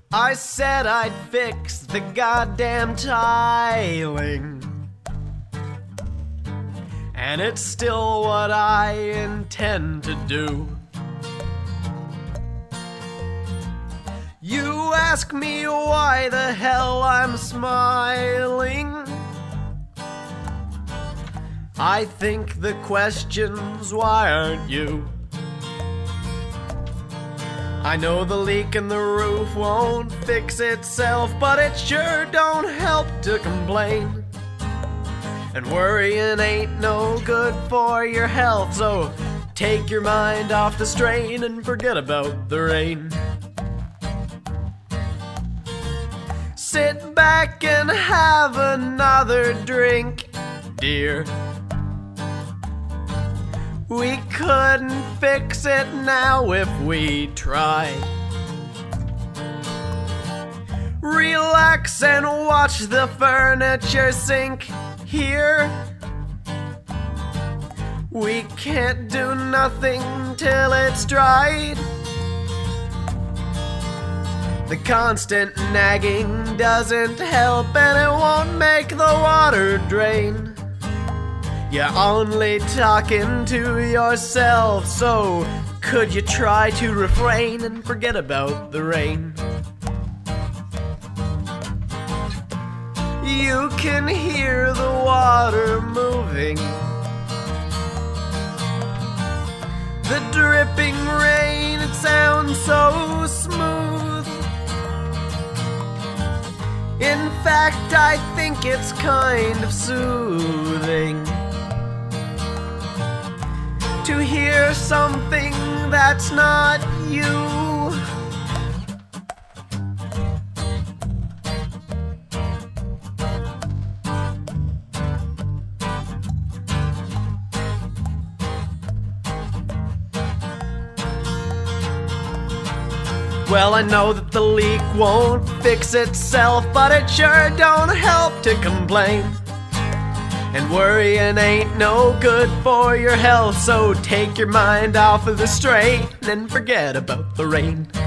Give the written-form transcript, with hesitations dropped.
I said I'd fix the goddamn tiling, and it's still what I intend to do. You ask me why the hell I'm smiling. I think the question's why aren't you? I know the leak in the roof won't fix itself, but it sure don't help to complain. And worrying ain't no good for your health, so take your mind off the strain and forget about the rain. Sit back and have another drink, dear. We couldn't fix it now if we tried. Relax and watch the furniture sink here. We can't do nothing till it's dried. The constant nagging doesn't help, and it won't make the water drain. You're only talking to yourself, so could you try to refrain and forget about the rain? You can hear the water moving, the dripping rain, it sounds so smooth. In fact, I think it's kind of soothing to hear something that's not you. Well, I know that the leak won't fix itself, but it sure don't help to complain. And worrying ain't no good for your health, so take your mind off of the strain and forget about the rain.